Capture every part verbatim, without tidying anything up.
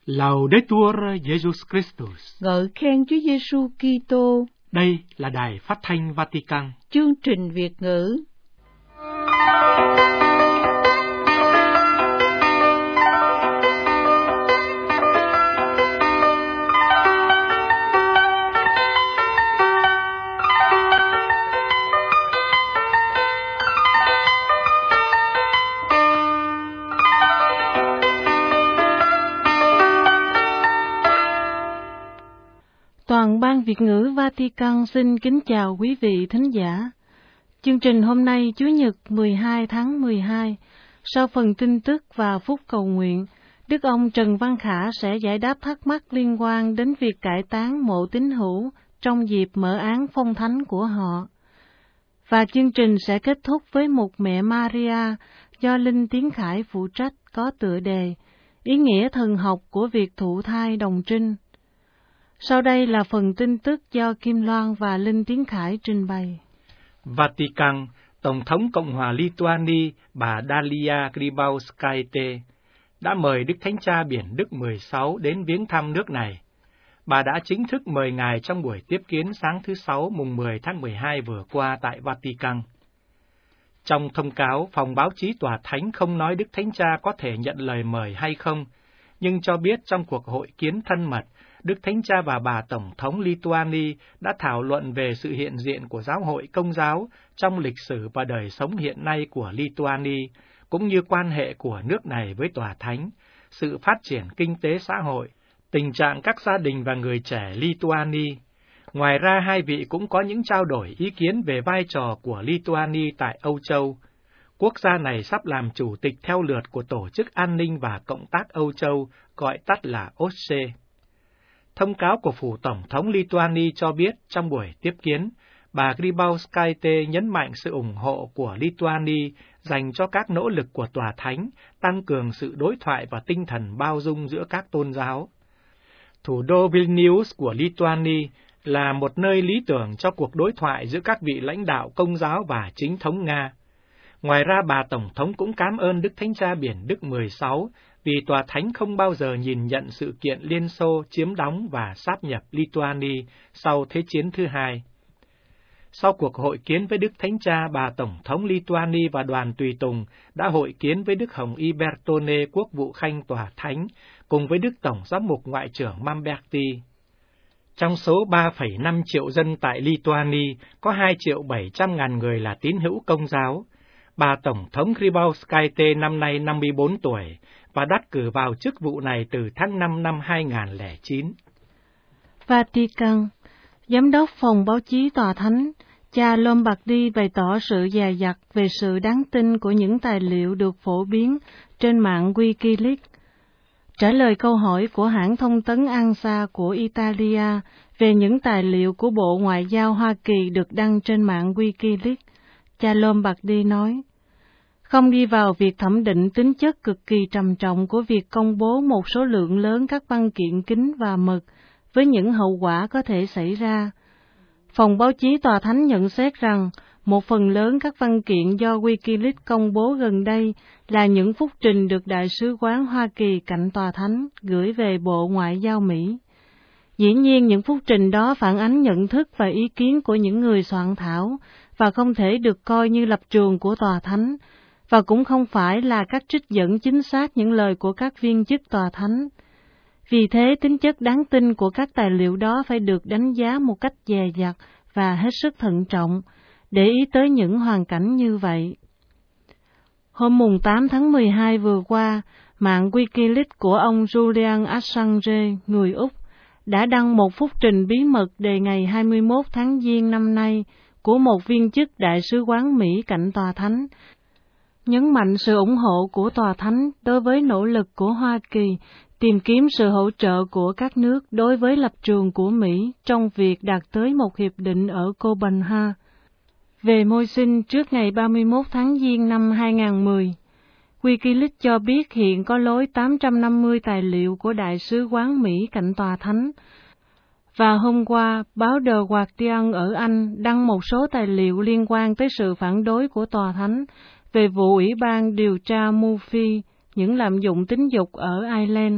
Laudetur Jesus Christus. Ngợi khen Chúa Giêsu Kitô. Đây là Đài Phát thanh Vatican. Chương trình Việt ngữ. Toàn ban Việt ngữ Vatican xin kính chào quý vị thính giả. Chương trình hôm nay Chủ nhật mười hai tháng mười hai, sau phần tin tức và phút cầu nguyện, Đức ông Trần Văn Khả sẽ giải đáp thắc mắc liên quan đến việc cải táng mộ tín hữu trong dịp mở án phong thánh của họ. Và chương trình sẽ kết thúc với Mục Mẹ Maria do Linh Tiến Khải phụ trách có tựa đề Ý nghĩa thần học của việc thụ thai đồng trinh. Sau đây là phần tin tức do Kim Loan và Linh Tiến Khải trình bày. Vatican, Tổng thống Cộng hòa Lituania bà Dalia Grybauskaite đã mời Đức Thánh Cha Biển Đức mười sáu đến viếng thăm nước này. Bà đã chính thức mời Ngài trong buổi tiếp kiến sáng thứ Sáu mùng mười tháng mười hai vừa qua tại Vatican. Trong thông cáo, phòng báo chí Tòa Thánh không nói Đức Thánh Cha có thể nhận lời mời hay không, nhưng cho biết trong cuộc hội kiến thân mật, Đức Thánh Cha và bà Tổng thống Lituania đã thảo luận về sự hiện diện của giáo hội Công giáo trong lịch sử và đời sống hiện nay của Lituania, cũng như quan hệ của nước này với Tòa Thánh, sự phát triển kinh tế xã hội, tình trạng các gia đình và người trẻ Lituania. Ngoài ra, hai vị cũng có những trao đổi ý kiến về vai trò của Lituania tại Âu Châu. Quốc gia này sắp làm chủ tịch theo lượt của Tổ chức An ninh và Cộng tác Âu Châu, gọi tắt là o ét xê. Thông cáo của Phủ Tổng thống Lituania cho biết trong buổi tiếp kiến, bà Grybauskaite nhấn mạnh sự ủng hộ của Lituania dành cho các nỗ lực của Tòa Thánh, tăng cường sự đối thoại và tinh thần bao dung giữa các tôn giáo. Thủ đô Vilnius của Lituania là một nơi lý tưởng cho cuộc đối thoại giữa các vị lãnh đạo Công giáo và chính thống Nga. Ngoài ra, bà Tổng thống cũng cảm ơn Đức Thánh Cha Biển Đức mười sáu vì Tòa Thánh không bao giờ nhìn nhận sự kiện Liên Xô chiếm đóng và sáp nhập Lituania sau Thế chiến thứ hai. Sau cuộc hội kiến với Đức Thánh Cha, bà Tổng thống Lituania và đoàn tùy tùng đã hội kiến với Đức Hồng Y Bertone, Quốc vụ Khanh Tòa Thánh, cùng với Đức Tổng Giám mục Ngoại trưởng Mamberti. Trong số ba phẩy năm triệu dân tại Lituania, có hai triệu bảy trăm ngàn người là tín hữu Công giáo. Bà Tổng thống Grybauskaite năm nay năm mươi bốn tuổi và đắc cử vào chức vụ này từ tháng năm năm hai nghìn không trăm lẻ chín. Vatican, Giám đốc Phòng báo chí Tòa Thánh, cha Lombardi bày tỏ sự dè dặt về sự đáng tin của những tài liệu được phổ biến trên mạng Wikileaks. Trả lời câu hỏi của hãng thông tấn ANSA của Italia về những tài liệu của Bộ Ngoại giao Hoa Kỳ được đăng trên mạng Wikileaks, cha Lombardi nói, không đi vào việc thẩm định tính chất cực kỳ trầm trọng của việc công bố một số lượng lớn các văn kiện kín và mật với những hậu quả có thể xảy ra. Phòng báo chí Tòa Thánh nhận xét rằng một phần lớn các văn kiện do Wikileaks công bố gần đây là những phúc trình được Đại sứ quán Hoa Kỳ cạnh Tòa Thánh gửi về Bộ Ngoại giao Mỹ. Dĩ nhiên những phúc trình đó phản ánh nhận thức và ý kiến của những người soạn thảo và không thể được coi như lập trường của Tòa Thánh, và cũng không phải là các trích dẫn chính xác những lời của các viên chức Tòa Thánh. Vì thế, tính chất đáng tin của các tài liệu đó phải được đánh giá một cách dè dặt và hết sức thận trọng, để ý tới những hoàn cảnh như vậy. Hôm mùng tám tháng mười hai vừa qua, mạng Wikileaks của ông Julian Assange, người Úc, đã đăng một phúc trình bí mật đề ngày hai mươi mốt tháng Giêng năm nay của một viên chức Đại sứ quán Mỹ cạnh Tòa Thánh, nhấn mạnh sự ủng hộ của Tòa Thánh đối với nỗ lực của Hoa Kỳ tìm kiếm sự hỗ trợ của các nước đối với lập trường của Mỹ trong việc đạt tới một hiệp định ở Copenhagen về môi sinh trước ngày ba mươi mốt tháng Giêng năm hai nghìn không trăm mười. Wikileaks cho biết hiện có lối tám trăm năm mươi tài liệu của Đại sứ quán Mỹ cạnh Tòa Thánh. Và hôm qua, báo The Guardian ở Anh đăng một số tài liệu liên quan tới sự phản đối của Tòa Thánh về vụ Ủy ban điều tra Murphy, những lạm dụng tính dục ở Ireland,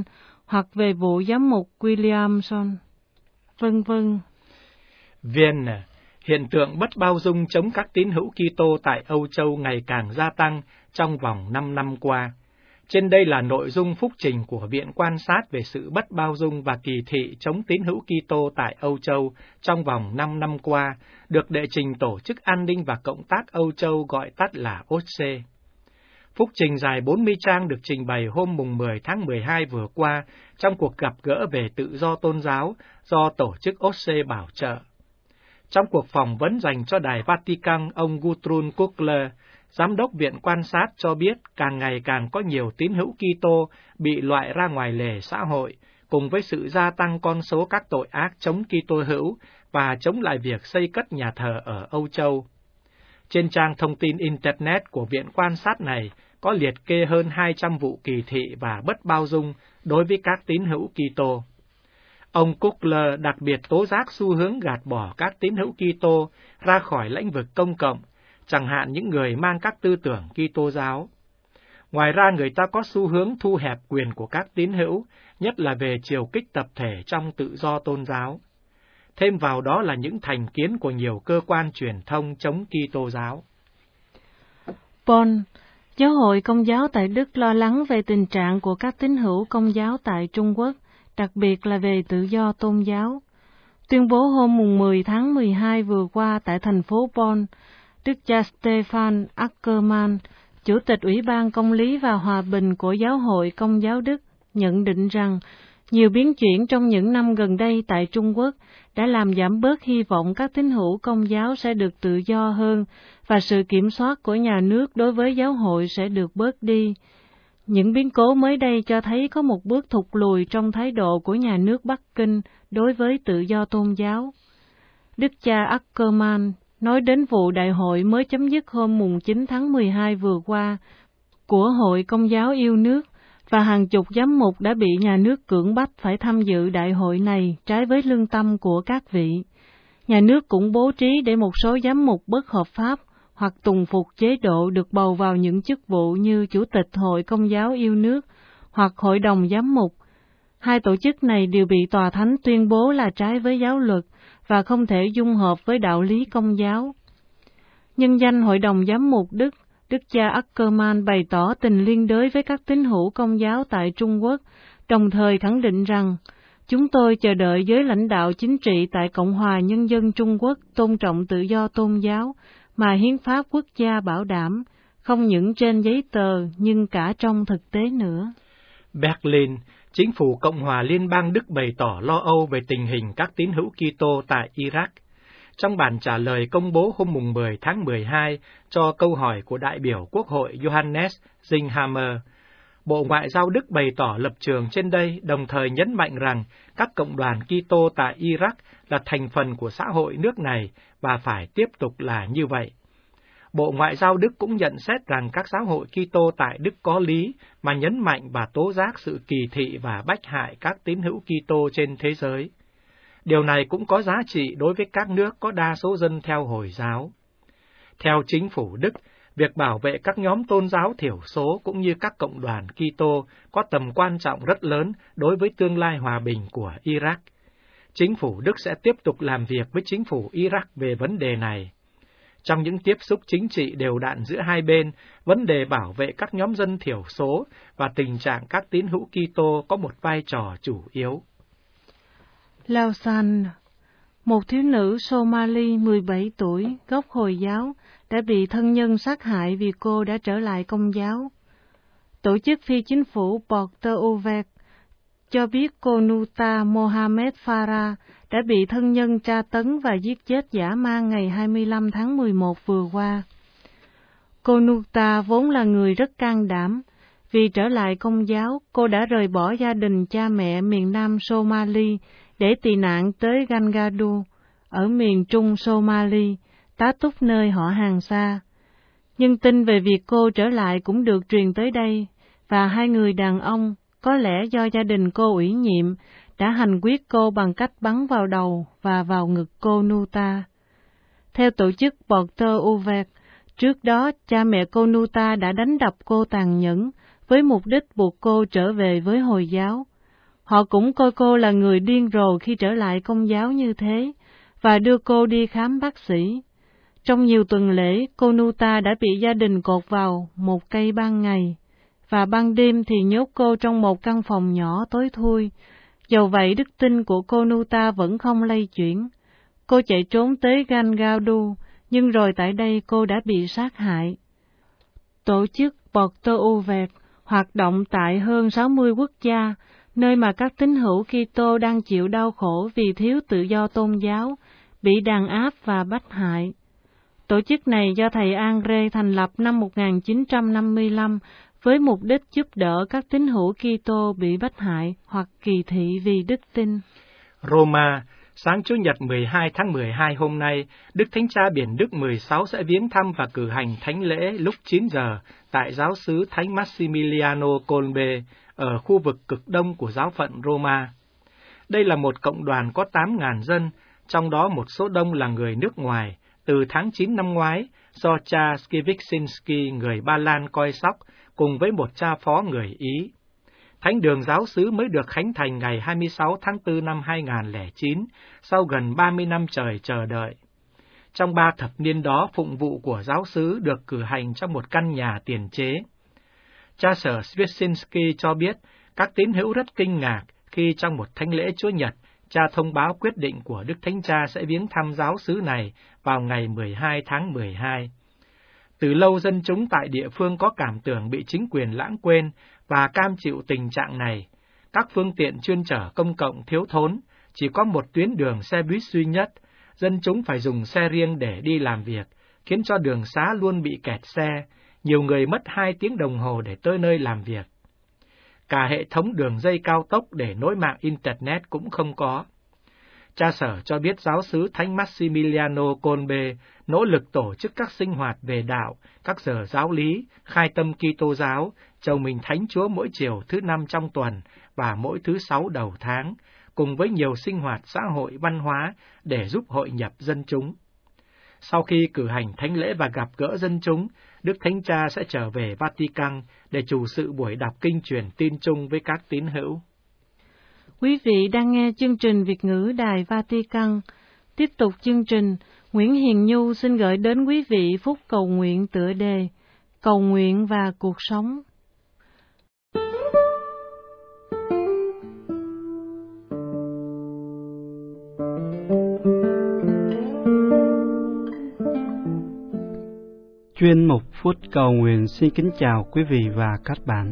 hoặc về vụ giám mục Williamson, vân vân. Vienna, hiện tượng bất bao dung chống các tín hữu Kitô tại Âu Châu ngày càng gia tăng trong vòng năm năm qua. Trên đây là nội dung phúc trình của Viện quan sát về sự bất bao dung và kỳ thị chống tín hữu Kitô tại Âu Châu trong vòng năm năm qua, được đệ trình Tổ chức An ninh và Cộng tác Âu Châu gọi tắt là O S C E. Phúc trình dài bốn mươi trang được trình bày hôm mùng mười tháng mười hai vừa qua trong cuộc gặp gỡ về tự do tôn giáo do Tổ chức O S C E bảo trợ. Trong cuộc phỏng vấn dành cho Đài Vatican, ông Gudrun Kugler, Giám đốc Viện quan sát cho biết càng ngày càng có nhiều tín hữu Kitô bị loại ra ngoài lề xã hội, cùng với sự gia tăng con số các tội ác chống Kitô hữu và chống lại việc xây cất nhà thờ ở Âu Châu. Trên trang thông tin Internet của Viện quan sát này có liệt kê hơn hai trăm vụ kỳ thị và bất bao dung đối với các tín hữu Kitô. Ông Kugler đặc biệt tố giác xu hướng gạt bỏ các tín hữu Kitô ra khỏi lĩnh vực công cộng, chẳng hạn những người mang các tư tưởng Kitô giáo. Ngoài ra, người ta có xu hướng thu hẹp quyền của các tín hữu, nhất là về chiều kích tập thể trong tự do tôn giáo. Thêm vào đó là những thành kiến của nhiều cơ quan truyền thông chống Kitô giáo. Bonn, Giáo hội Công giáo tại Đức lo lắng về tình trạng của các tín hữu Công giáo tại Trung Quốc, đặc biệt là về tự do tôn giáo. Tuyên bố hôm mùng mười tháng mười hai vừa qua tại thành phố Bonn, Đức cha Stefan Ackermann, Chủ tịch Ủy ban Công lý và Hòa bình của Giáo hội Công giáo Đức, nhận định rằng nhiều biến chuyển trong những năm gần đây tại Trung Quốc đã làm giảm bớt hy vọng các tín hữu Công giáo sẽ được tự do hơn và sự kiểm soát của nhà nước đối với giáo hội sẽ được bớt đi. Những biến cố mới đây cho thấy có một bước thụt lùi trong thái độ của nhà nước Bắc Kinh đối với tự do tôn giáo. Đức cha Ackermann nói đến vụ đại hội mới chấm dứt hôm mùng chín tháng mười hai vừa qua của Hội Công giáo yêu nước, và hàng chục giám mục đã bị nhà nước cưỡng bách phải tham dự đại hội này trái với lương tâm của các vị. Nhà nước cũng bố trí để một số giám mục bất hợp pháp hoặc tùng phục chế độ được bầu vào những chức vụ như Chủ tịch Hội Công giáo yêu nước hoặc Hội đồng giám mục. Hai tổ chức này đều bị Tòa Thánh tuyên bố là trái với giáo luật và không thể dung hợp với đạo lý Công giáo. Nhân danh Hội đồng giám mục Đức, Đức cha Ackermann bày tỏ tình liên đới với các tín hữu Công giáo tại Trung Quốc, đồng thời khẳng định rằng, chúng tôi chờ đợi giới lãnh đạo chính trị tại Cộng hòa Nhân dân Trung Quốc tôn trọng tự do tôn giáo mà Hiến pháp quốc gia bảo đảm, không những trên giấy tờ nhưng cả trong thực tế nữa. Berlin, chính phủ Cộng hòa Liên bang Đức bày tỏ lo âu về tình hình các tín hữu Kitô tại Iraq. Trong bản trả lời công bố hôm mùng mười tháng mười hai cho câu hỏi của đại biểu Quốc hội Johannes Zinhammer, Bộ Ngoại giao Đức bày tỏ lập trường trên đây, đồng thời nhấn mạnh rằng các cộng đoàn Kitô tại Iraq là thành phần của xã hội nước này và phải tiếp tục là như vậy. Bộ Ngoại giao Đức cũng nhận xét rằng các giáo hội Kitô tại Đức có lý, mà nhấn mạnh và tố giác sự kỳ thị và bách hại các tín hữu Kitô trên thế giới. Điều này cũng có giá trị đối với các nước có đa số dân theo Hồi giáo. Theo chính phủ Đức, việc bảo vệ các nhóm tôn giáo thiểu số cũng như các cộng đoàn Kitô có tầm quan trọng rất lớn đối với tương lai hòa bình của Iraq. Chính phủ Đức sẽ tiếp tục làm việc với chính phủ Iraq về vấn đề này. Trong những tiếp xúc chính trị đều đặn giữa hai bên, vấn đề bảo vệ các nhóm dân thiểu số và tình trạng các tín hữu Kitô có một vai trò chủ yếu. Lausanne, một thiếu nữ Somali mười bảy tuổi, gốc Hồi giáo, đã bị thân nhân sát hại vì cô đã trở lại Công giáo. Tổ chức phi chính phủ Porter Uvet cho biết cô Nuta Mohamed Farah đã bị thân nhân tra tấn và giết chết dã man ngày hai mươi lăm tháng mười một vừa qua. Cô Nuta vốn là người rất can đảm. Vì trở lại Công giáo, cô đã rời bỏ gia đình cha mẹ miền nam Somali để tị nạn tới Gangadu, ở miền trung Somali, tá túc nơi họ hàng xa. Nhưng tin về việc cô trở lại cũng được truyền tới đây, và hai người đàn ông, có lẽ do gia đình cô ủy nhiệm, đã hành quyết cô bằng cách bắn vào đầu và vào ngực cô Nuta. Theo tổ chức Porter Uvet, trước đó cha mẹ cô Nuta đã đánh đập cô tàn nhẫn, với mục đích buộc cô trở về với Hồi giáo. Họ cũng coi cô là người điên rồ khi trở lại Công giáo như thế, và đưa cô đi khám bác sĩ. Trong nhiều tuần lễ, cô Nuta đã bị gia đình cột vào một cây ban ngày, và ban đêm thì nhốt cô trong một căn phòng nhỏ tối thui. Dầu vậy, đức tin của cô Nuta vẫn không lay chuyển. Cô chạy trốn tới Gangadu, nhưng rồi tại đây cô đã bị sát hại. Tổ chức Porto Uvet hoạt động tại hơn sáu mươi quốc gia, nơi mà các tín hữu Kitô đang chịu đau khổ vì thiếu tự do tôn giáo, bị đàn áp và bách hại. Tổ chức này do thầy Andre thành lập năm một nghìn chín trăm năm mươi lăm với mục đích giúp đỡ các tín hữu Kitô bị bách hại hoặc kỳ thị vì đức tin. Roma, sáng Chủ nhật mười hai tháng mười hai hôm nay, Đức Thánh Cha Biển Đức mười sáu sẽ viếng thăm và cử hành thánh lễ lúc chín giờ tại giáo xứ Thánh Massimiliano Kolbe ở khu vực cực đông của giáo phận Roma. Đây là một cộng đoàn có tám nghìn dân, trong đó một số đông là người nước ngoài, từ tháng chín năm ngoái, do cha Skiviczynski người Ba Lan coi sóc, cùng với một cha phó người Ý. Thánh đường giáo xứ mới được khánh thành ngày hai mươi sáu tháng tư năm hai nghìn không trăm lẻ chín, sau gần ba mươi năm trời chờ đợi. Trong ba thập niên đó, phụng vụ của giáo xứ được cử hành trong một căn nhà tiền chế. Cha sở Skiviczynski cho biết, các tín hữu rất kinh ngạc khi trong một thánh lễ Chúa Nhật, cha thông báo quyết định của Đức Thánh Cha sẽ viếng thăm giáo xứ này vào ngày mười hai tháng mười hai. Từ lâu dân chúng tại địa phương có cảm tưởng bị chính quyền lãng quên và cam chịu tình trạng này. Các phương tiện chuyên chở công cộng thiếu thốn, chỉ có một tuyến đường xe buýt duy nhất, dân chúng phải dùng xe riêng để đi làm việc, khiến cho đường xá luôn bị kẹt xe, nhiều người mất hai tiếng đồng hồ để tới nơi làm việc. Cả hệ thống đường dây cao tốc để nối mạng Internet cũng không có. Cha sở cho biết giáo xứ Thánh Massimiliano Kolbe nỗ lực tổ chức các sinh hoạt về đạo, các giờ giáo lý, khai tâm Kitô giáo, chầu mình Thánh Chúa mỗi chiều thứ năm trong tuần và mỗi thứ sáu đầu tháng, cùng với nhiều sinh hoạt xã hội văn hóa để giúp hội nhập dân chúng. Sau khi cử hành thánh lễ và gặp gỡ dân chúng, Đức Thánh Cha sẽ trở về Vatican để chủ sự buổi đọc kinh truyền tin chung với các tín hữu. Quý vị đang nghe chương trình Việt ngữ Đài Vatican. Tiếp tục chương trình, Nguyễn Hiền Nhu xin gửi đến quý vị phút cầu nguyện tựa đề Cầu nguyện và cuộc sống. Chuyên mục Phút Cầu Nguyện xin kính chào quý vị và các bạn.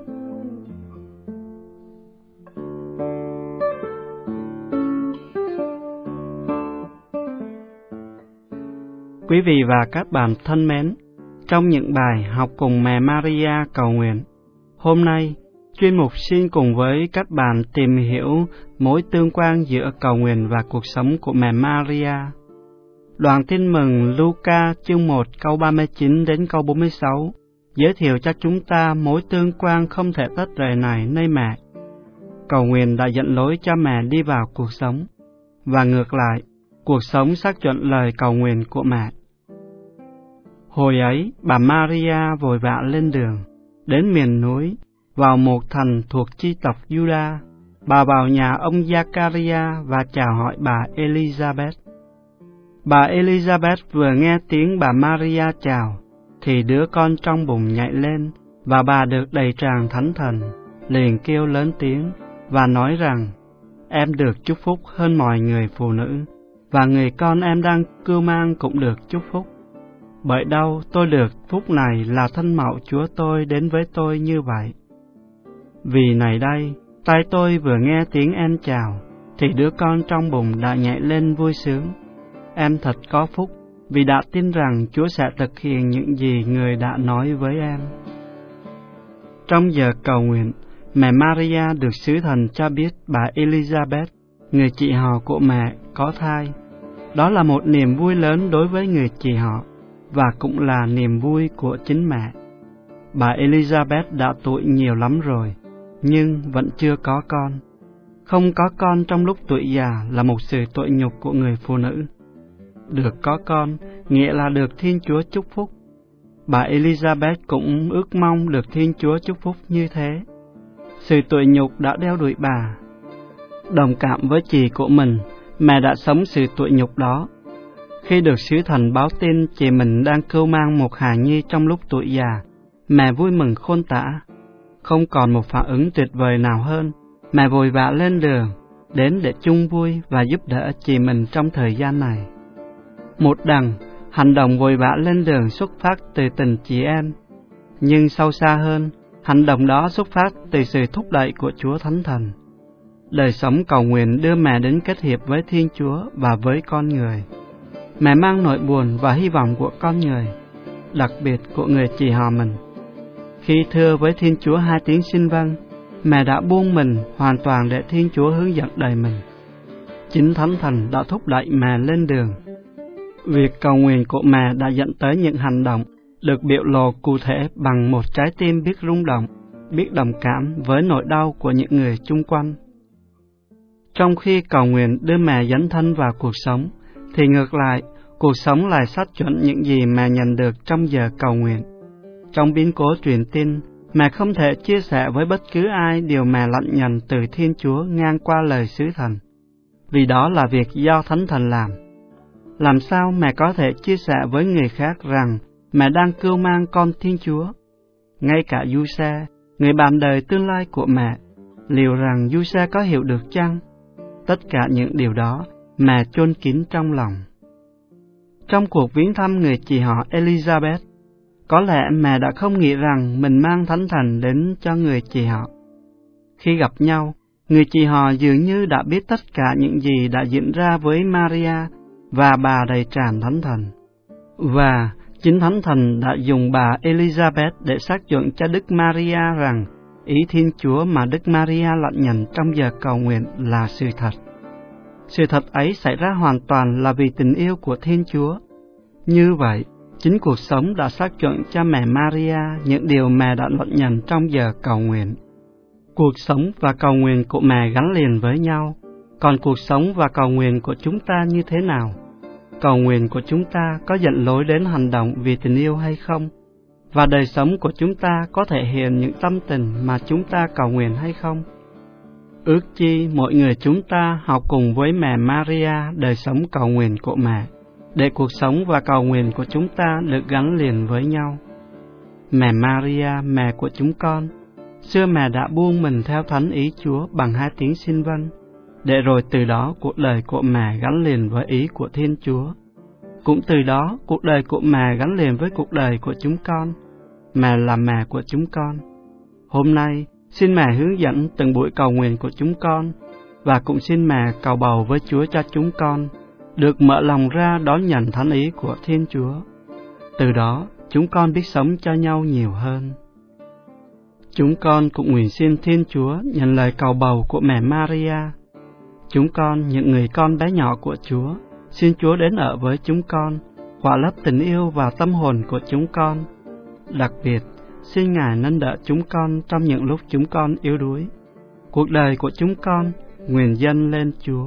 Quý vị và các bạn thân mến, trong những bài học cùng mẹ Maria cầu nguyện, hôm nay, chuyên mục xin cùng với các bạn tìm hiểu mối tương quan giữa cầu nguyện và cuộc sống của mẹ Maria. Đoạn tin mừng Luca chương một câu ba mươi chín đến câu bốn mươi sáu giới thiệu cho chúng ta mối tương quan không thể tách rời này nơi mẹ. Cầu nguyện đã dẫn lối cho mẹ đi vào cuộc sống, và ngược lại, cuộc sống xác chuẩn lời cầu nguyện của mẹ. Hồi ấy, bà Maria vội vã lên đường, đến miền núi, vào một thành thuộc chi tộc Juda. Bà vào nhà ông Zakaria và chào hỏi bà Elizabeth. Bà Elizabeth vừa nghe tiếng bà Maria chào, thì đứa con trong bụng nhảy lên, và bà được đầy tràn thánh thần, liền kêu lớn tiếng, và nói rằng, em được chúc phúc hơn mọi người phụ nữ, và người con em đang cưu mang cũng được chúc phúc. Bởi đâu tôi được phúc này là thân mạo Chúa tôi đến với tôi như vậy. Vì này đây, tai tôi vừa nghe tiếng em chào, thì đứa con trong bụng đã nhảy lên vui sướng. Em thật có phúc, vì đã tin rằng Chúa sẽ thực hiện những gì người đã nói với em. Trong giờ cầu nguyện, mẹ Maria được sứ thần cho biết bà Elizabeth, người chị họ của mẹ, có thai. Đó là một niềm vui lớn đối với người chị họ, và cũng là niềm vui của chính mẹ. Bà Elizabeth đã tuổi nhiều lắm rồi, nhưng vẫn chưa có con. Không có con trong lúc tuổi già là một sự tội nhục của người phụ nữ. Được có con nghĩa là được Thiên Chúa chúc phúc. Bà Elizabeth cũng ước mong được Thiên Chúa chúc phúc như thế. Sự tội nhục đã đeo đuổi bà, Đồng cảm với chị của mình, mẹ đã sống sự tủi nhục đó. Khi được sứ thần báo tin chị mình đang cưu mang một hài nhi trong lúc tuổi già, mẹ vui mừng khôn tả. Không còn một phản ứng tuyệt vời nào hơn, mẹ vội vã lên đường, đến để chung vui và giúp đỡ chị mình trong thời gian này. Một đằng, hành động vội vã lên đường xuất phát từ tình chị em, nhưng sâu xa hơn, hành động đó xuất phát từ sự thúc đẩy của Chúa Thánh Thần. Đời sống cầu nguyện đưa mẹ đến kết hiệp với Thiên Chúa và với con người. Mẹ mang nỗi buồn và hy vọng của con người, đặc biệt của người chị họ mình. Khi thưa với Thiên Chúa hai tiếng xin vâng, mẹ đã buông mình hoàn toàn để Thiên Chúa hướng dẫn đời mình. Chính Thánh Thần đã thúc đẩy mẹ lên đường. Việc cầu nguyện của mẹ đã dẫn tới những hành động được biểu lộ cụ thể bằng một trái tim biết rung động, biết đồng cảm với nỗi đau của những người chung quanh. Trong khi cầu nguyện đưa mẹ dấn thân vào cuộc sống, thì ngược lại, cuộc sống lại sát chuẩn những gì mẹ nhận được trong giờ cầu nguyện. Trong biến cố truyền tin, mẹ không thể chia sẻ với bất cứ ai điều mẹ lãnh nhận từ Thiên Chúa ngang qua lời sứ thần, vì đó là việc do Thánh Thần làm. Làm sao mẹ có thể chia sẻ với người khác rằng mẹ đang cưu mang con Thiên Chúa? Ngay cả Giuse, người bạn đời tương lai của mẹ, liệu rằng Giuse có hiểu được chăng? Tất cả những điều đó mẹ chôn kín trong lòng. Trong cuộc viếng thăm người chị họ Elizabeth, có lẽ mẹ đã không nghĩ rằng mình mang Thánh Thần đến cho người chị họ. Khi gặp nhau, người chị họ dường như đã biết tất cả những gì đã diễn ra với Maria và bà đầy tràn Thánh Thần. Và chính Thánh Thần đã dùng bà Elizabeth để xác nhận cho Đức Maria rằng ý Thiên Chúa mà Đức Maria lãnh nhận trong giờ cầu nguyện là sự thật. Sự thật ấy xảy ra hoàn toàn là vì tình yêu của Thiên Chúa. Như vậy, chính cuộc sống đã xác nhận cho mẹ Maria những điều mẹ đã lãnh nhận trong giờ cầu nguyện. Cuộc sống và cầu nguyện của mẹ gắn liền với nhau, còn cuộc sống và cầu nguyện của chúng ta như thế nào? Cầu nguyện của chúng ta có dẫn lối đến hành động vì tình yêu hay không? Và đời sống của chúng ta có thể hiện những tâm tình mà chúng ta cầu nguyện hay không? Ước chi mỗi người chúng ta học cùng với mẹ Maria đời sống cầu nguyện của mẹ, để cuộc sống và cầu nguyện của chúng ta được gắn liền với nhau. Mẹ Maria, mẹ của chúng con, xưa mẹ đã buông mình theo thánh ý Chúa bằng hai tiếng xin vâng, để rồi từ đó cuộc đời của mẹ gắn liền với ý của Thiên Chúa. Cũng từ đó cuộc đời của mẹ gắn liền với cuộc đời của chúng con. Mẹ là mẹ của chúng con. Hôm nay, xin mẹ hướng dẫn từng buổi cầu nguyện của chúng con, và cũng xin mẹ cầu bầu với Chúa cho chúng con được mở lòng ra đón nhận thánh ý của Thiên Chúa. Từ đó, chúng con biết sống cho nhau nhiều hơn. Chúng con cũng nguyện xin Thiên Chúa nhận lời cầu bầu của mẹ Maria. Chúng con, những người con bé nhỏ của Chúa, xin Chúa đến ở với chúng con, khỏa lấp tình yêu và tâm hồn của chúng con. Đặc biệt, xin Ngài nâng đỡ chúng con trong những lúc chúng con yếu đuối. Cuộc đời của chúng con nguyện dâng lên Chúa.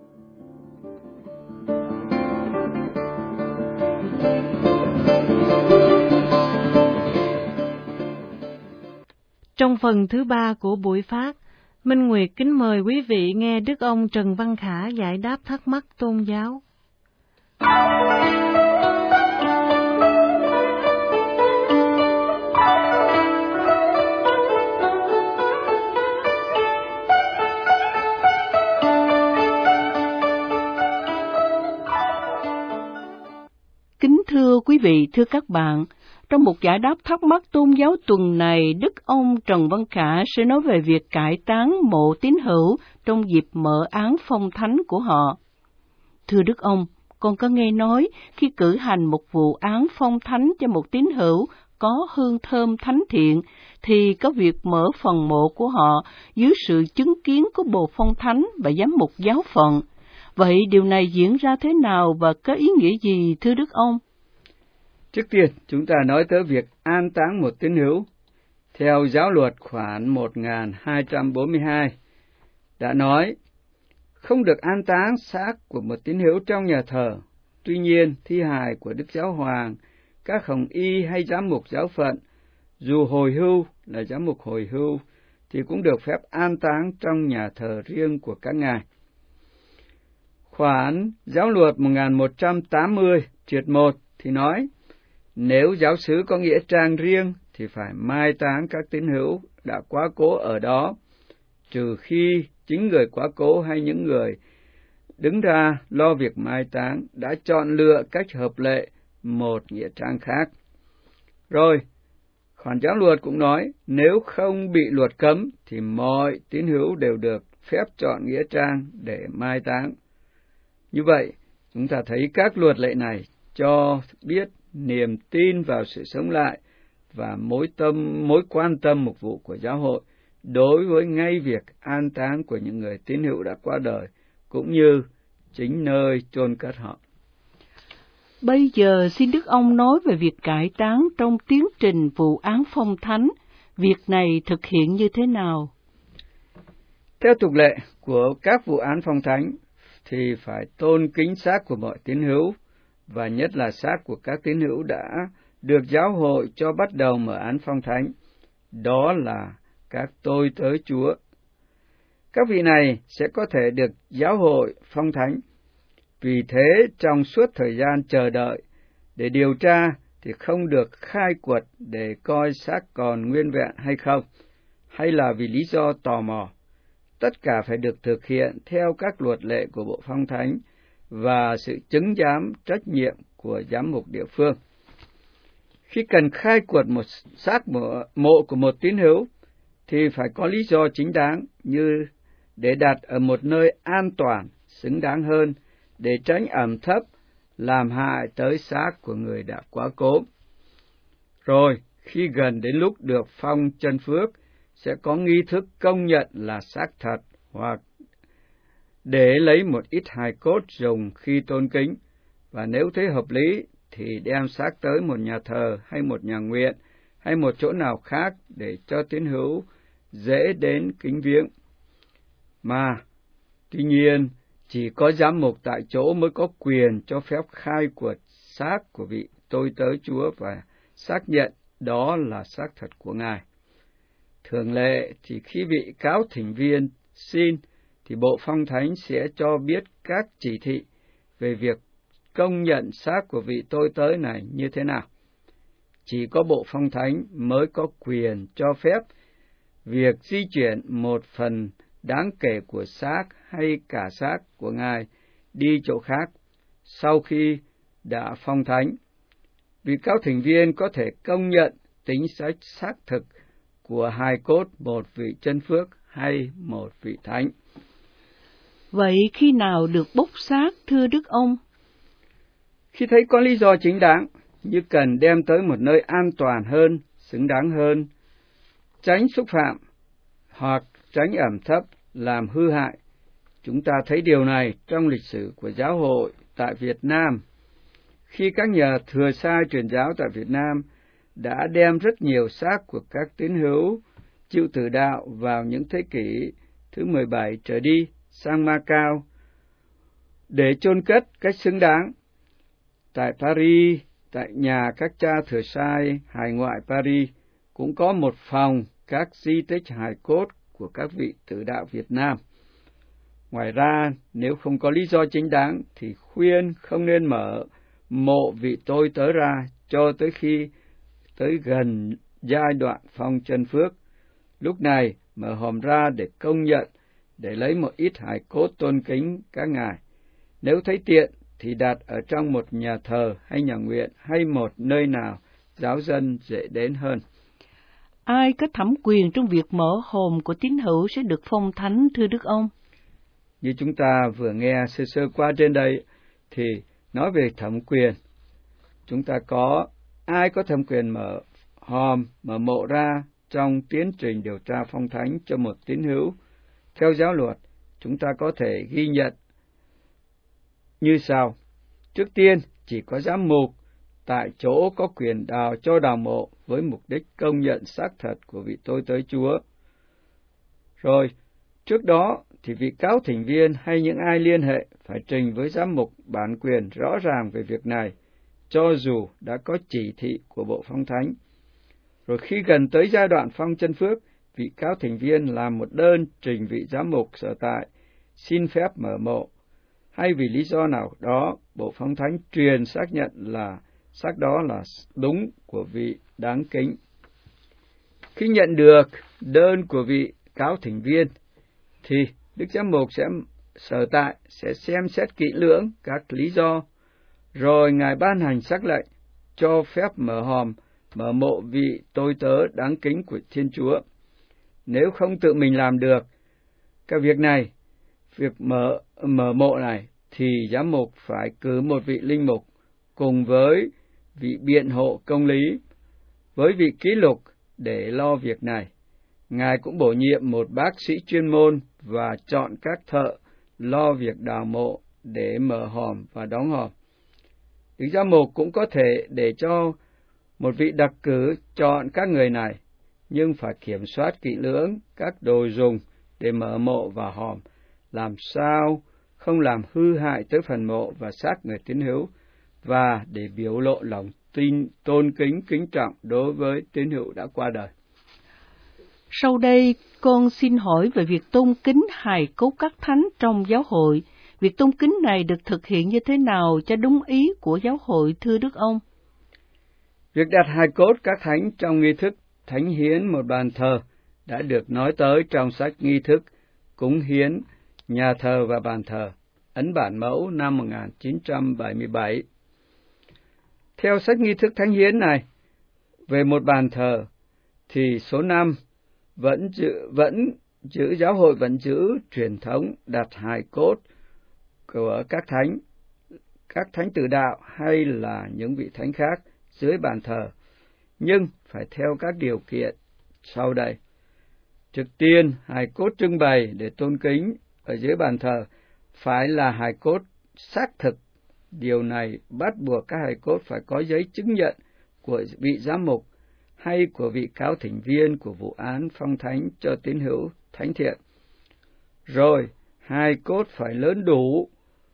Trong phần thứ ba của buổi phát, Minh Nguyệt kính mời quý vị nghe Đức ông Trần Văn Khả giải đáp thắc mắc tôn giáo. Kính thưa quý vị, thưa các bạn, trong một giải đáp thắc mắc tôn giáo tuần này, Đức ông Trần Văn Khả sẽ nói về việc cải táng mộ tín hữu trong dịp mở án phong thánh của họ. Thưa Đức ông, con có nghe nói khi cử hành một vụ án phong thánh cho một tín hữu có hương thơm thánh thiện, thì có việc mở phần mộ của họ dưới sự chứng kiến của bộ phong thánh và giám mục giáo phận. Vậy điều này diễn ra thế nào và có ý nghĩa gì, thưa Đức ông? Trước tiên, chúng ta nói tới việc an táng một tín hữu. Theo giáo luật khoản một nghìn hai trăm bốn mươi hai, đã nói, không được an táng xác của một tín hữu trong nhà thờ. Tuy nhiên, thi hài của Đức Giáo Hoàng, các hồng y hay giám mục giáo phận, dù hồi hưu là giám mục hồi hưu, thì cũng được phép an táng trong nhà thờ riêng của các ngài. Khoản Giáo luật một nghìn một trăm tám mươi triệt một thì nói, nếu giáo xứ có nghĩa trang riêng thì phải mai táng các tín hữu đã quá cố ở đó, trừ khi chính người quá cố hay những người đứng ra lo việc mai táng đã chọn lựa cách hợp lệ một nghĩa trang khác. Rồi, khoản giáo luật cũng nói, nếu không bị luật cấm thì mọi tín hữu đều được phép chọn nghĩa trang để mai táng. Như vậy, chúng ta thấy các luật lệ này cho biết niềm tin vào sự sống lại và mối tâm mối quan tâm mục vụ của giáo hội đối với ngay việc an táng của những người tín hữu đã qua đời, cũng như chính nơi chôn cất họ. Bây giờ xin Đức ông nói về việc cải táng trong tiến trình vụ án phong thánh. Việc này thực hiện như thế nào? Theo tục lệ của các vụ án phong thánh thì phải tôn kính xác của mọi tín hữu, và nhất là xác của các tín hữu đã được giáo hội cho bắt đầu mở án phong thánh. Đó là các tôi tớ Chúa. Các vị này sẽ có thể được giáo hội phong thánh. Vì thế, trong suốt thời gian chờ đợi để điều tra thì không được khai quật để coi xác còn nguyên vẹn hay không, hay là vì lý do tò mò. Tất cả phải được thực hiện theo các luật lệ của Bộ Phong Thánh và sự chứng giám trách nhiệm của giám mục địa phương. Khi cần khai quật một xác mộ của một tín hữu thì phải có lý do chính đáng, như để đặt ở một nơi an toàn, xứng đáng hơn, để tránh ẩm thấp, làm hại tới xác của người đã quá cố. Rồi, khi gần đến lúc được phong chân phước, sẽ có nghi thức công nhận là xác thật, hoặc để lấy một ít hài cốt dùng khi tôn kính, và nếu thấy hợp lý thì đem xác tới một nhà thờ hay một nhà nguyện hay một chỗ nào khác để cho tín hữu dễ đến kính viếng. Mà, tuy nhiên, chỉ có giám mục tại chỗ mới có quyền cho phép khai quật xác của vị tôi tớ Chúa và xác nhận đó là xác thật của Ngài. Thường lệ thì khi vị cáo thỉnh viên xin thì Bộ Phong Thánh sẽ cho biết các chỉ thị về việc công nhận xác của vị tôi tớ này như thế nào. Chỉ có Bộ Phong Thánh mới có quyền cho phép việc di chuyển một phần đáng kể của xác hay cả xác của Ngài đi chỗ khác sau khi đã phong thánh. Vị cáo thỉnh viên có thể công nhận tính sách xác thực của hài cốt một vị chân phước hay một vị thánh. Vậy khi nào được bốc xác, thưa Đức ông? Khi thấy có lý do chính đáng, như cần đem tới một nơi an toàn hơn, xứng đáng hơn, tránh xúc phạm hoặc tránh ẩm thấp, làm hư hại. Chúng ta thấy điều này trong lịch sử của giáo hội tại Việt Nam. Khi các nhà thừa sai truyền giáo tại Việt Nam đã đem rất nhiều xác của các tín hữu chịu tử đạo vào những thế kỷ thứ mười bảy trở đi sang Macau để chôn cất cách xứng đáng. Tại Paris, tại nhà các cha thừa sai hải ngoại Paris, cũng có một phòng các di tích hài cốt của các vị tử đạo Việt Nam. Ngoài ra, nếu không có lý do chính đáng, thì khuyên không nên mở mộ vị tôi tớ ra cho tới khi tới gần giai đoạn phong chân phước. Lúc này, mở hòm ra để công nhận, để lấy một ít hài cốt tôn kính các ngài. Nếu thấy tiện, thì đặt ở trong một nhà thờ hay nhà nguyện hay một nơi nào giáo dân dễ đến hơn. Ai có thẩm quyền trong việc mở hòm của tín hữu sẽ được phong thánh, thưa Đức ông? Như chúng ta vừa nghe sơ sơ qua trên đây, thì nói về thẩm quyền. Chúng ta có ai có thẩm quyền mở hòm, mở mộ ra trong tiến trình điều tra phong thánh cho một tín hữu. Theo giáo luật, chúng ta có thể ghi nhận như sau. Trước tiên, chỉ có giám mục tại chỗ có quyền đào cho đào mộ với mục đích công nhận xác thật của vị tôi tớ Chúa. Rồi, trước đó thì vị cáo thỉnh viên hay những ai liên hệ phải trình với giám mục bản quyền rõ ràng về việc này, cho dù đã có chỉ thị của Bộ Phong Thánh. Rồi khi gần tới giai đoạn phong chân phước, vị cáo thỉnh viên làm một đơn trình vị giám mục sở tại xin phép mở mộ, hay vì lý do nào đó bộ phong thánh truyền xác nhận là xác đó là đúng của vị đáng kính. Khi nhận được đơn của vị cáo thỉnh viên, thì Đức Giám mục sẽ sở tại sẽ xem xét kỹ lưỡng các lý do, rồi Ngài ban hành sắc lệnh cho phép mở hòm, mở mộ vị tôi tớ đáng kính của Thiên Chúa. Nếu không tự mình làm được cái việc này, việc mở, mở mộ này, thì giám mục phải cử một vị linh mục cùng với vị biện hộ công lý, với vị ký lục để lo việc này. Ngài cũng bổ nhiệm một bác sĩ chuyên môn và chọn các thợ lo việc đào mộ để mở hòm và đóng hòm. Đức giám mục cũng có thể để cho một vị đặc cử chọn các người này, nhưng phải kiểm soát kỹ lưỡng các đồ dùng để mở mộ và hòm, làm sao không làm hư hại tới phần mộ và xác người tín hữu, và để biểu lộ lòng tin tôn kính kính trọng đối với tín hữu đã qua đời. Sau đây, con xin hỏi về việc tôn kính hài cốt các thánh trong giáo hội. Việc tôn kính này được thực hiện như thế nào cho đúng ý của giáo hội, thưa Đức ông? Việc đặt hài cốt các thánh trong nghi thức thánh hiến một bàn thờ đã được nói tới trong sách nghi thức cúng hiến, nhà thờ và bàn thờ, ấn bản mẫu năm một nghìn chín trăm bảy mươi bảy. Theo sách nghi thức thánh hiến này, về một bàn thờ, thì số năm vẫn giữ, vẫn giữ giáo hội vẫn giữ truyền thống đặt hài cốt của các thánh, các thánh tử đạo hay là những vị thánh khác dưới bàn thờ, nhưng phải theo các điều kiện sau đây. Trước tiên, hài cốt trưng bày để tôn kính ở dưới bàn thờ phải là hài cốt xác thực. Điều này bắt buộc các hài cốt phải có giấy chứng nhận của vị giám mục hay của vị cáo thỉnh viên của vụ án phong thánh cho tín hữu thánh thiện. Rồi, hài cốt phải lớn đủ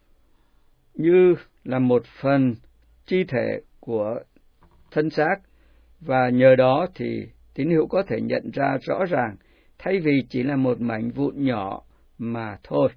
như là một phần chi thể của thân xác, và nhờ đó thì tín hữu có thể nhận ra rõ ràng, thay vì chỉ là một mảnh vụn nhỏ mà thôi.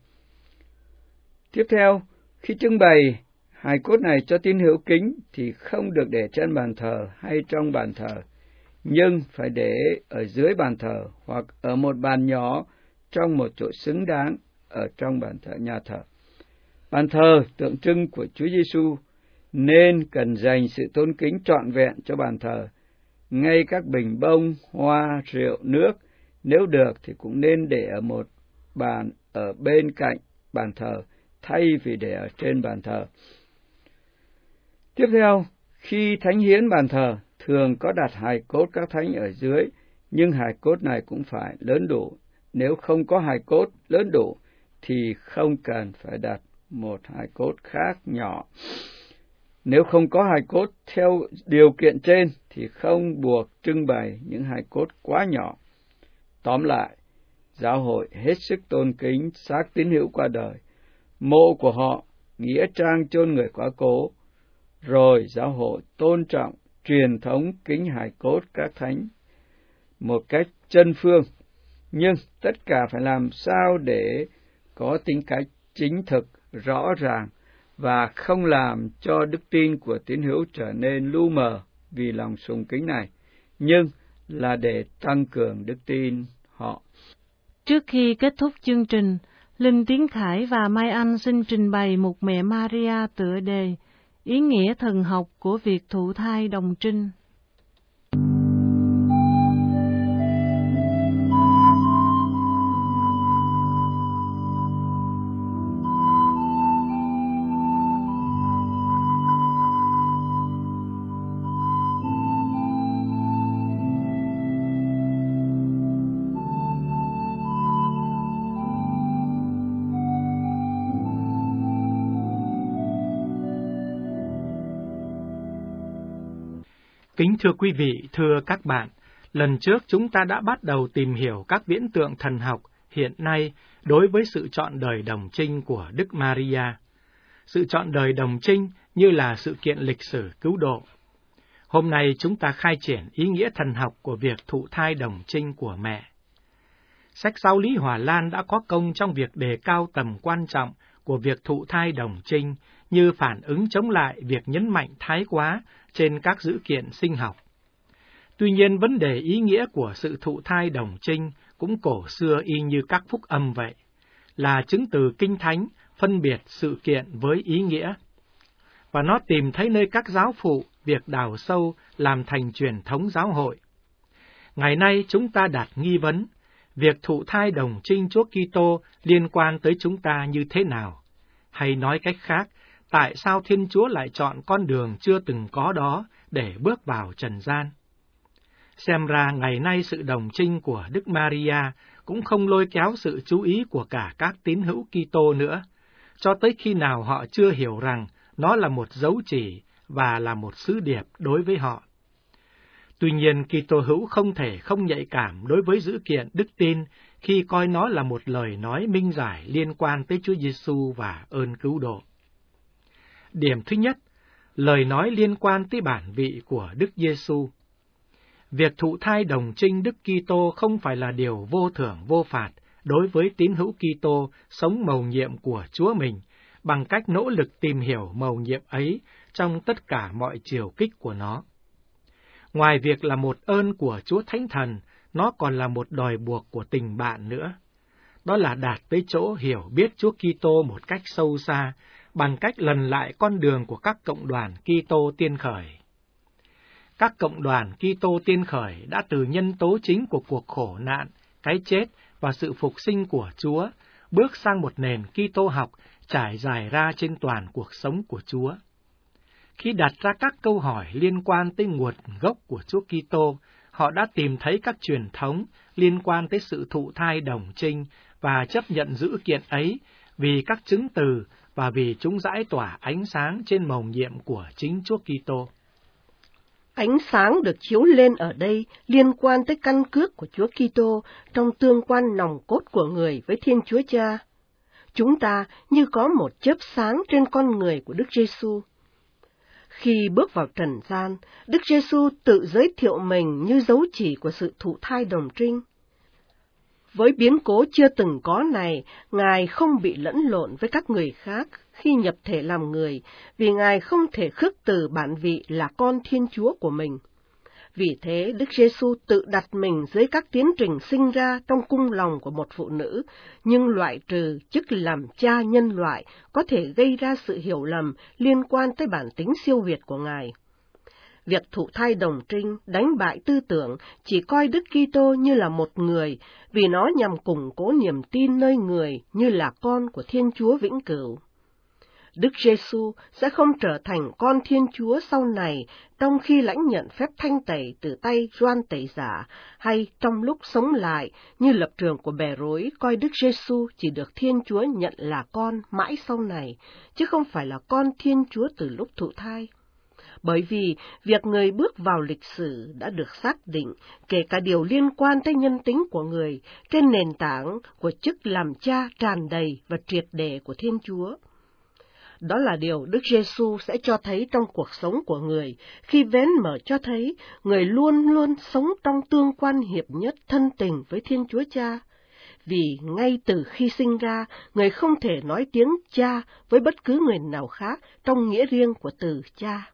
Tiếp theo, khi trưng bày hài cốt này cho tín hữu kính thì không được để trên bàn thờ hay trong bàn thờ, nhưng phải để ở dưới bàn thờ hoặc ở một bàn nhỏ trong một chỗ xứng đáng ở trong bàn thờ nhà thờ. Bàn thờ tượng trưng của Chúa Giêsu nên cần dành sự tôn kính trọn vẹn cho bàn thờ. Ngay các bình bông, hoa, rượu, nước, nếu được thì cũng nên để ở một bàn ở bên cạnh bàn thờ, thay vì để ở trên bàn thờ. Tiếp theo, khi thánh hiến bàn thờ, thường có đặt hài cốt các thánh ở dưới, nhưng hài cốt này cũng phải lớn đủ. Nếu không có hài cốt lớn đủ, thì không cần phải đặt một hài cốt khác nhỏ. Nếu không có hài cốt theo điều kiện trên, thì không buộc trưng bày những hài cốt quá nhỏ. Tóm lại, giáo hội hết sức tôn kính xác tín hữu qua đời, mộ của họ, nghĩa trang chôn người quá cố. Rồi giáo hội tôn trọng truyền thống kính hài cốt các thánh một cách chân phương, nhưng tất cả phải làm sao để có tính cách chính thực, rõ ràng và không làm cho đức tin của tín hữu trở nên lu mờ vì lòng sùng kính này, nhưng là để tăng cường đức tin họ. Trước khi kết thúc chương trình, Linh Tiến Khải và Mai Anh xin trình bày một mẹ Maria tựa đề ý nghĩa thần học của việc thụ thai đồng trinh. Kính thưa quý vị, thưa các bạn, lần trước chúng ta đã bắt đầu tìm hiểu các viễn tượng thần học hiện nay đối với sự chọn đời đồng trinh của Đức Maria. Sự chọn đời đồng trinh như là sự kiện lịch sử cứu độ. Hôm nay chúng ta khai triển ý nghĩa thần học của việc thụ thai đồng trinh của mẹ. sách Giáo lý Hòa Lan đã có công trong việc đề cao tầm quan trọng của việc thụ thai đồng trinh như phản ứng chống lại việc nhấn mạnh thái quá trên các dữ kiện sinh học. Tuy nhiên, vấn đề ý nghĩa của sự thụ thai đồng trinh cũng cổ xưa y như các phúc âm vậy, là chứng từ Kinh Thánh phân biệt sự kiện với ý nghĩa. Và nó tìm thấy nơi các giáo phụ việc đào sâu làm thành truyền thống giáo hội. Ngày nay chúng ta đặt nghi vấn, việc thụ thai đồng trinh Chúa Kitô liên quan tới chúng ta như thế nào? Hay nói cách khác, tại sao Thiên Chúa lại chọn con đường chưa từng có đó để bước vào trần gian? Xem ra ngày nay sự đồng trinh của Đức Maria cũng không lôi kéo sự chú ý của cả các tín hữu Kitô nữa, cho tới khi nào họ chưa hiểu rằng nó là một dấu chỉ và là một sứ điệp đối với họ. Tuy nhiên, Kitô hữu không thể không nhạy cảm đối với dữ kiện đức tin khi coi nó là một lời nói minh giải liên quan tới Chúa Giêsu và ơn cứu độ. Điểm thứ nhất, lời nói liên quan tới bản vị của Đức Giêsu. Việc thụ thai đồng trinh Đức Kitô không phải là điều vô thưởng vô phạt đối với tín hữu Kitô sống mầu nhiệm của Chúa mình, bằng cách nỗ lực tìm hiểu mầu nhiệm ấy trong tất cả mọi chiều kích của nó. Ngoài việc là một ơn của Chúa Thánh Thần, nó còn là một đòi buộc của tình bạn nữa. Đó là đạt tới chỗ hiểu biết Chúa Kitô một cách sâu xa, bằng cách lần lại con đường của các cộng đoàn Kitô tiên khởi. Các cộng đoàn Kitô tiên khởi đã từ nhân tố chính của cuộc khổ nạn, cái chết và sự phục sinh của Chúa, bước sang một nền Kitô học trải dài ra trên toàn cuộc sống của Chúa. Khi đặt ra các câu hỏi liên quan tới nguồn gốc của Chúa Kitô, họ đã tìm thấy các truyền thống liên quan tới sự thụ thai đồng trinh và chấp nhận dữ kiện ấy vì các chứng từ và vì chúng rải tỏa ánh sáng trên mầu nhiệm của chính Chúa Kitô. Ánh sáng được chiếu lên ở đây liên quan tới căn cước của Chúa Kitô trong tương quan nòng cốt của người với Thiên Chúa Cha. Chúng ta như có một chớp sáng trên con người của Đức Giêsu. Khi bước vào trần gian, Đức Giêsu tự giới thiệu mình như dấu chỉ của sự thụ thai đồng trinh. Với biến cố chưa từng có này, Ngài không bị lẫn lộn với các người khác khi nhập thể làm người, vì Ngài không thể khước từ bản vị là con Thiên Chúa của mình. Vì thế, Đức Giêsu tự đặt mình dưới các tiến trình sinh ra trong cung lòng của một phụ nữ, nhưng loại trừ chức làm cha nhân loại có thể gây ra sự hiểu lầm liên quan tới bản tính siêu việt của Ngài. Việc thụ thai đồng trinh đánh bại tư tưởng chỉ coi Đức Kitô như là một người, vì nó nhằm củng cố niềm tin nơi người như là con của Thiên Chúa vĩnh cửu. Đức Giêsu sẽ không trở thành con Thiên Chúa sau này trong khi lãnh nhận phép thanh tẩy từ tay Gioan Tẩy Giả, hay trong lúc sống lại như lập trường của bè rối coi Đức Giêsu chỉ được Thiên Chúa nhận là con mãi sau này, chứ không phải là con Thiên Chúa từ lúc thụ thai. Bởi vì việc người bước vào lịch sử đã được xác định, kể cả điều liên quan tới nhân tính của người, trên nền tảng của chức làm cha tràn đầy và triệt để của Thiên Chúa. Đó là điều Đức Giêsu sẽ cho thấy trong cuộc sống của người, khi vén mở cho thấy người luôn luôn sống trong tương quan hiệp nhất thân tình với Thiên Chúa Cha. Vì ngay từ khi sinh ra, người không thể nói tiếng cha với bất cứ người nào khác trong nghĩa riêng của từ cha.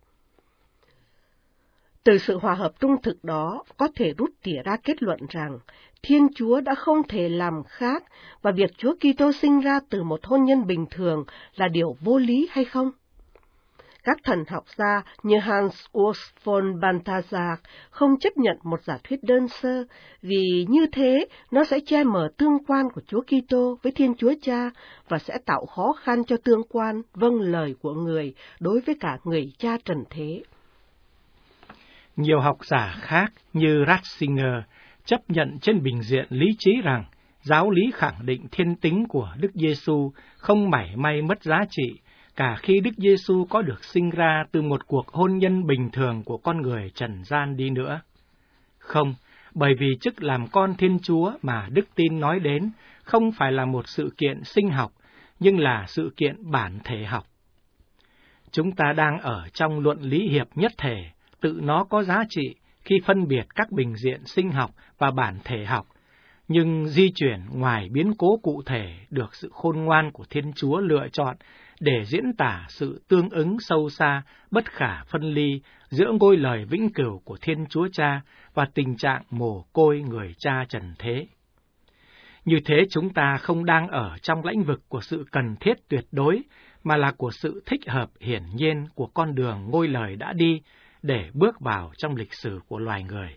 Từ sự hòa hợp trung thực đó, có thể rút tỉa ra kết luận rằng Thiên Chúa đã không thể làm khác, và việc Chúa Kitô sinh ra từ một hôn nhân bình thường là điều vô lý hay không? Các thần học gia như Hans Urs von Balthasar không chấp nhận một giả thuyết đơn sơ, vì như thế nó sẽ che mờ tương quan của Chúa Kitô với Thiên Chúa Cha và sẽ tạo khó khăn cho tương quan vâng lời của người đối với cả người cha trần thế. Nhiều học giả khác như Ratzinger chấp nhận trên bình diện lý trí rằng giáo lý khẳng định thiên tính của Đức Giêsu không mảy may mất giá trị, cả khi Đức Giêsu có được sinh ra từ một cuộc hôn nhân bình thường của con người trần gian đi nữa. Không, bởi vì chức làm con Thiên Chúa mà Đức Tin nói đến không phải là một sự kiện sinh học, nhưng là sự kiện bản thể học. Chúng ta đang ở trong luận lý hiệp nhất thể, tự nó có giá trị khi phân biệt các bình diện sinh học và bản thể học, nhưng di chuyển ngoài biến cố cụ thể được sự khôn ngoan của Thiên Chúa lựa chọn để diễn tả sự tương ứng sâu xa, bất khả phân ly giữa ngôi lời vĩnh cửu của Thiên Chúa Cha và tình trạng mồ côi người cha trần thế. Như thế chúng ta không đang ở trong lãnh vực của sự cần thiết tuyệt đối, mà là của sự thích hợp hiển nhiên của con đường ngôi lời đã đi để bước vào trong lịch sử của loài người.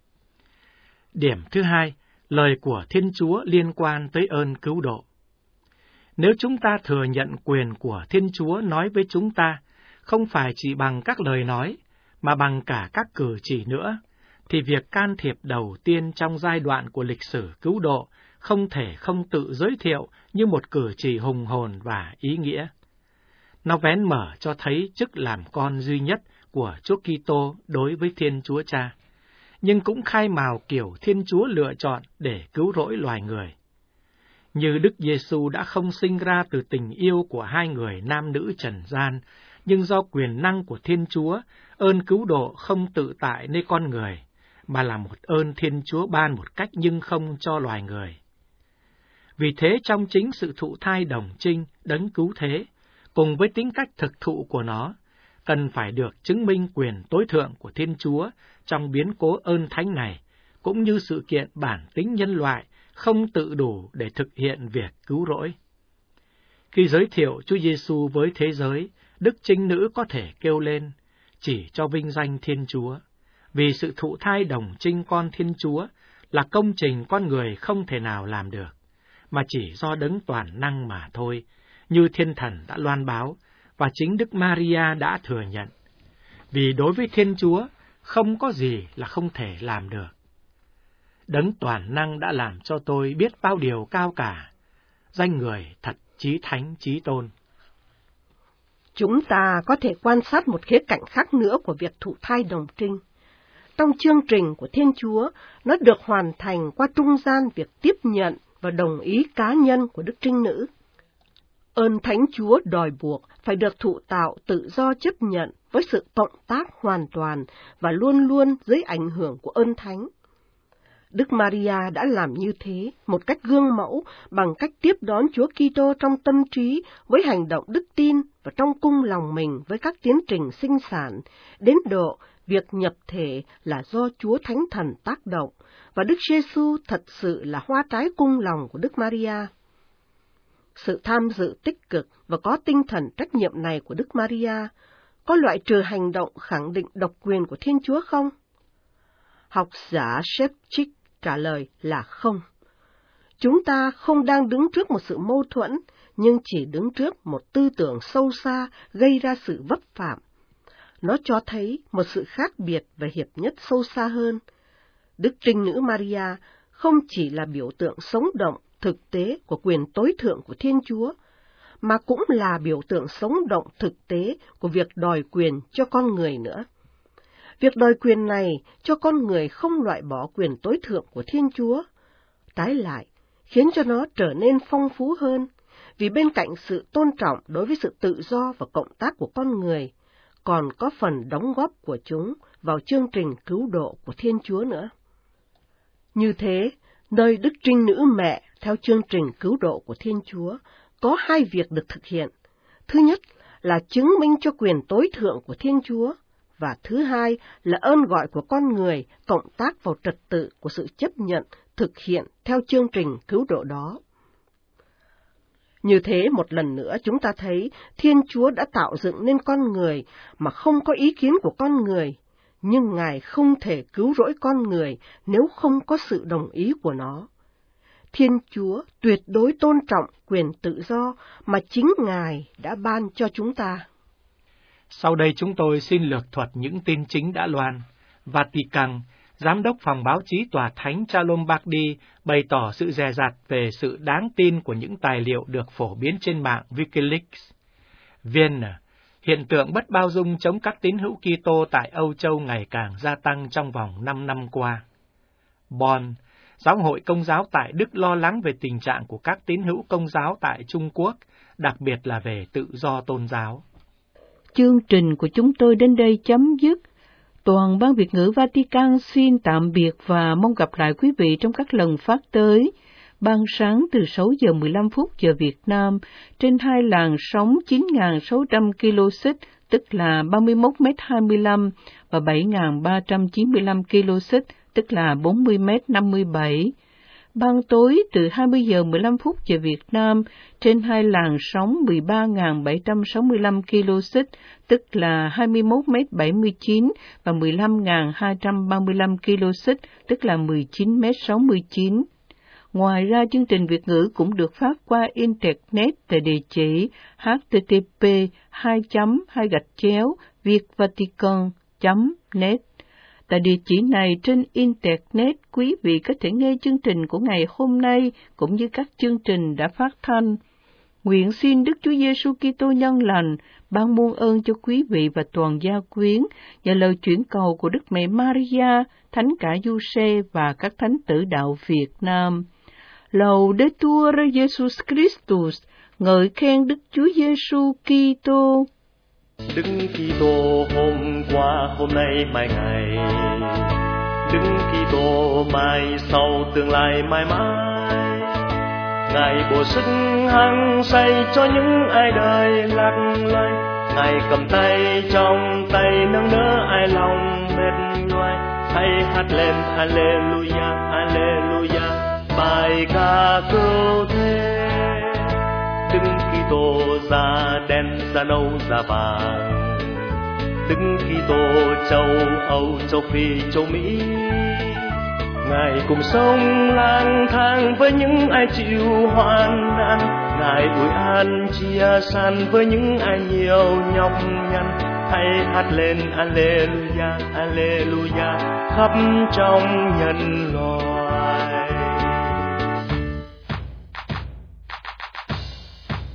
Điểm thứ hai, lời của Thiên Chúa liên quan tới ơn cứu độ. Nếu chúng ta thừa nhận quyền của Thiên Chúa nói với chúng ta, không phải chỉ bằng các lời nói, mà bằng cả các cử chỉ nữa, thì việc can thiệp đầu tiên trong giai đoạn của lịch sử cứu độ không thể không tự giới thiệu như một cử chỉ hùng hồn và ý nghĩa. Nó vén mở cho thấy chức làm con duy nhất của Chúa Kitô đối với Thiên Chúa Cha, nhưng cũng khai mào kiểu Thiên Chúa lựa chọn để cứu rỗi loài người. Như Đức Giêsu đã không sinh ra từ tình yêu của hai người nam nữ trần gian, nhưng do quyền năng của Thiên Chúa, ơn cứu độ không tự tại nơi con người, mà là một ơn Thiên Chúa ban một cách nhưng không cho loài người. Vì thế trong chính sự thụ thai đồng trinh, đấng cứu thế, cùng với tính cách thực thụ của nó, cần phải được chứng minh quyền tối thượng của Thiên Chúa trong biến cố ơn thánh này, cũng như sự kiện bản tính nhân loại không tự đủ để thực hiện việc cứu rỗi. Khi giới thiệu Chúa Giêsu với thế giới, Đức Trinh Nữ có thể kêu lên, chỉ cho vinh danh Thiên Chúa, vì sự thụ thai đồng trinh con Thiên Chúa là công trình con người không thể nào làm được, mà chỉ do đấng toàn năng mà thôi, như Thiên Thần đã loan báo, và chính Đức Maria đã thừa nhận. Vì đối với Thiên Chúa, không có gì là không thể làm được. Đấng toàn năng đã làm cho tôi biết bao điều cao cả, danh người thật chí thánh chí tôn. Chúng ta có thể quan sát một khía cạnh khác nữa của việc thụ thai đồng trinh. Trong chương trình của Thiên Chúa, nó được hoàn thành qua trung gian việc tiếp nhận và đồng ý cá nhân của Đức Trinh Nữ. Ơn Thánh Chúa đòi buộc phải được thụ tạo tự do chấp nhận với sự cộng tác hoàn toàn và luôn luôn dưới ảnh hưởng của ơn Thánh. Đức Maria đã làm như thế một cách gương mẫu bằng cách tiếp đón Chúa Kitô trong tâm trí với hành động đức tin và trong cung lòng mình với các tiến trình sinh sản, đến độ việc nhập thể là do Chúa Thánh Thần tác động, và Đức Giêsu thật sự là hoa trái cung lòng của Đức Maria. Sự tham dự tích cực và có tinh thần trách nhiệm này của Đức Maria có loại trừ hành động khẳng định độc quyền của Thiên Chúa không? Học giả Shepard trả lời là không. Chúng ta không đang đứng trước một sự mâu thuẫn, nhưng chỉ đứng trước một tư tưởng sâu xa gây ra sự vấp phạm. Nó cho thấy một sự khác biệt và hiệp nhất sâu xa hơn. Đức Trinh Nữ Maria không chỉ là biểu tượng sống động, thực tế của quyền tối thượng của Thiên Chúa, mà cũng là biểu tượng sống động thực tế của việc đòi quyền cho con người nữa. Việc đòi quyền này cho con người không loại bỏ quyền tối thượng của Thiên Chúa, trái lại, khiến cho nó trở nên phong phú hơn, vì bên cạnh sự tôn trọng đối với sự tự do và cộng tác của con người, còn có phần đóng góp của chúng vào chương trình cứu độ của Thiên Chúa nữa. Như thế, nơi Đức Trinh Nữ Mẹ theo chương trình cứu độ của Thiên Chúa, có hai việc được thực hiện. Thứ nhất là chứng minh cho quyền tối thượng của Thiên Chúa, và thứ hai là ơn gọi của con người cộng tác vào trật tự của sự chấp nhận, thực hiện theo chương trình cứu độ đó. Như thế, một lần nữa chúng ta thấy Thiên Chúa đã tạo dựng nên con người mà không có ý kiến của con người, nhưng Ngài không thể cứu rỗi con người nếu không có sự đồng ý của nó. Thiên Chúa tuyệt đối tôn trọng quyền tự do mà chính Ngài đã ban cho chúng ta. Sau đây chúng tôi xin lược thuật những tin chính đã loan. Vatican, Giám đốc phòng báo chí Tòa Thánh cha Lombardi bày tỏ sự dè dặt về sự đáng tin của những tài liệu được phổ biến trên mạng Wikileaks. Vienna, hiện tượng bất bao dung chống các tín hữu Kitô tại Âu Châu ngày càng gia tăng trong vòng năm năm qua. Bonn, Giáo hội Công giáo tại Đức lo lắng về tình trạng của các tín hữu Công giáo tại Trung Quốc, đặc biệt là về tự do tôn giáo. Chương trình của chúng tôi đến đây chấm dứt. Toàn ban Việt ngữ Vatican xin tạm biệt và mong gặp lại quý vị trong các lần phát tới. Ban sáng từ sáu giờ mười lăm phút giờ Việt Nam trên hai làn sóng chín nghìn sáu trăm ki lô xích, tức là ba mươi mốt mét hai mươi lăm, và bảy nghìn ba trăm chín mươi lăm ki lô xích, tức là bốn mươi mét năm mươi bảy. Ban tối từ hai mươi giờ mười lăm phút giờ Việt Nam trên hai làn sóng mười ba nghìn bảy trăm sáu mươi lăm ki lô xích, tức là hai mươi mốt mét bảy mươi chín, và mười lăm nghìn hai trăm ba mươi lăm ki lô xích, tức là mười chín mét sáu mươi chín. Ngoài ra, chương trình Việt ngữ cũng được phát qua Internet tại địa chỉ h t t p hai chấm hai gạch chéo vietvatican chấm net. Tại địa chỉ này trên Internet, quý vị có thể nghe chương trình của ngày hôm nay cũng như các chương trình đã phát thanh. Nguyện xin Đức Chúa Giêsu Kitô nhân lành ban muôn ơn cho quý vị và toàn gia quyến và lời chuyển cầu của Đức Mẹ Maria, Thánh Cả Giuse và các thánh tử đạo Việt Nam. Laudetur Jesus Christus, ngợi khen Đức Chúa Giêsu Kitô. Đức Kitô hôm qua, hôm nay, mai ngày. Đức Kitô mai sau, tương lai mãi mãi. Ngài bổ sức hăng say cho những ai đời lạc loài. Ngài cầm tay trong tay nâng đỡ ai lòng mệt nhoài. Hãy hát lên Alleluia, Alleluia, bài ca cứu thế. Đức Kitô da đen, da nâu, da vàng. Đức Kitô châu Âu, châu Phi, châu Mỹ. Ngài cùng sống lang thang với những ai chịu hoạn nạn. Ngài ủi an chia san với những ai nhiều nhọc nhằn. Hãy hát lên Alleluia, Alleluia, khắp trong nhân loại.